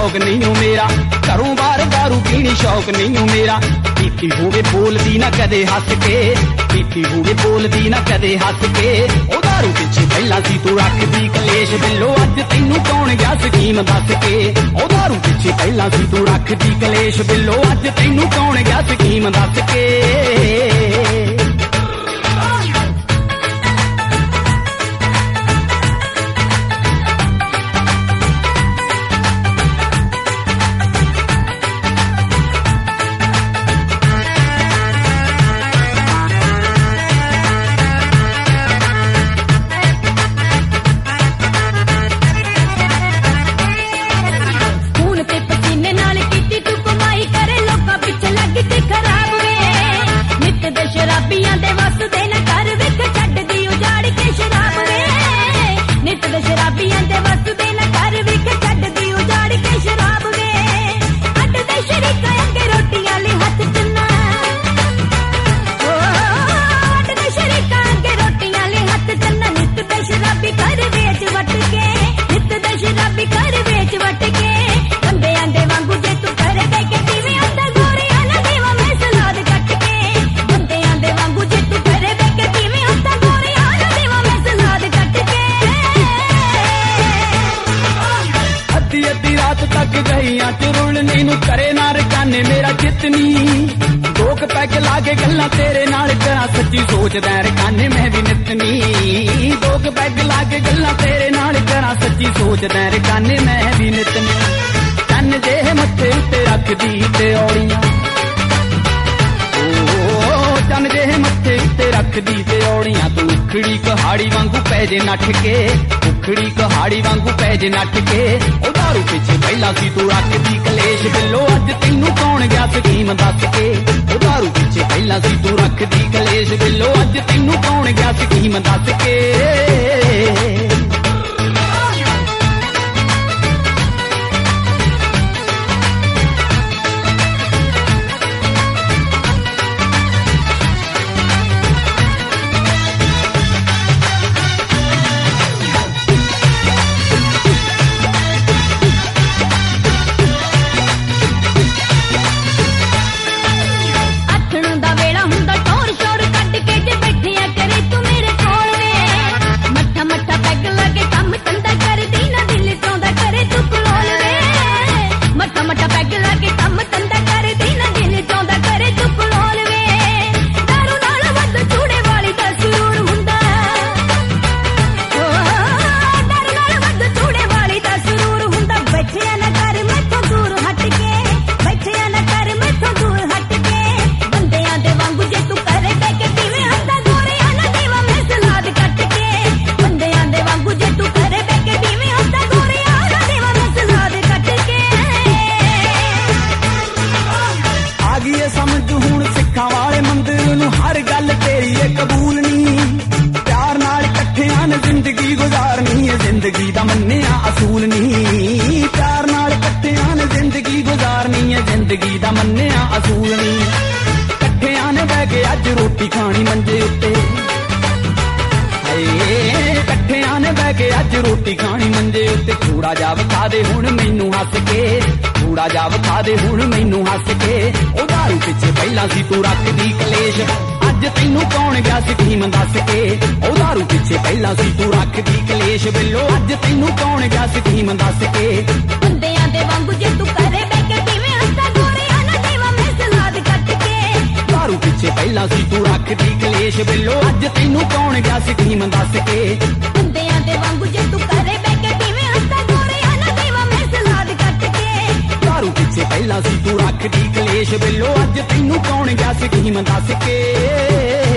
शौक नहीं हो मेरा, घरों बाहर दारू पीनी शौक नहीं हो मेरा। पीती होवे बोलदी ना कदे हस के, पीती होवे बोलदी ना कदे हस के। ओ दारू पिछे पहला सी तू रखदी कलेश बिल्लो, अज तैनू कौन गया स्कीम दस के। ओ दारू पिछे पहला सी तू रखदी कलेश बिल्लो, अज तैनू कौन गया स्कीम दस के। शराबियां दे वसदे न घर विच छड्डदी उजाड़ के शराब वे, नित दे शराबियां दे वसदे न घर विच छड्डदी उजाड़ के शराब वे। अड्ड दे शरीका अगे रोटियां ले हथ चन्ना, अड्ड दे शरीका अगे रोटियां ले हथ चन्ना। नित दे शराबी घर वेच वट के, नित दे शराबी घर वेच वट के। बंदियां दे वांगू जे तू घर दे के पीवे उंदा गोरियां ना देवा मैं सलाद कट के। बंदियां दे वांगू जे तू घर दे के पीवे उंदा गोरियां ना देवा मैं सलाद कट के। अद्धी अद्धी रात तक गईयां च रुलनी नू करे ना रकाने मेरा जितनी। दो क पैग लागे गल्लां तेरे नाल करा सच्ची सोचदा रकाने मैं भी नितनी। दो क पैग लागे गल्लां तेरे नाल करा सच्ची सोचदा रकाने मैं भी नितनी। चन्न जे मत्थे उत्ते रखदी ते औड़ियां, चन्न जे मत्थे उत्ते रखदी ते औड़ियां। तू उखड़ी कहाड़ी वांगू पै जे नठ के, उखड़ी कहाड़ी वांगू पै जे नठ के। ओ दारू पिछे पहला सी तू रखदी कलेश बिल्लो, अज तैनू कौन गया स्कीम दस के। ओ दारू पिछे पहला सी तू रखदी कलेश बिल्लो, अज तैनू कौन गया स्कीम दस के। जिंदगी गुजारनी है जिंदगी दा मन्निया असूल नहीं। प्यार नाल कट्ठियां ने जिंदगी गुजारनी है जिंदगी दा मन्निया असूल नहीं। कट्ठियां ने बह के अज रोटी खानी मंजे उत्ते, कट्ठियां ने बह के अज रोटी खानी मंजे उत्ते। थोड़ा जा विखा दे हुण मैनू हस के, थोड़ा जा विखा दे हुण मैनू हस के। ओ दारू पिछे पहला सी तू रखदी कलेश, अज तैनू कौन गया स्कीम दस के। ओ दारू पिछे पहला सी तू रखदी कलेश बिल्लो, अज तैनू कौन गया स्कीम दस के। बंदियां दे वांगू जे तू करे बह के पीवे उंदा गोरियां ना देवा मैं सलाद कट के। दारू पिछे पहला सी तू रखदी कलेश बिल्लो, अज तैनू कौन गया स्कीम दस के। बंदियां दे वांगू जे तू करे बह के पीवे उंदा गोरियां ना देवा मैं सलाद कट के। दारू पिछे पहला सी तू रखदी कलेश बिल्लो, अज तैनू कौन गया स्कीम दस के।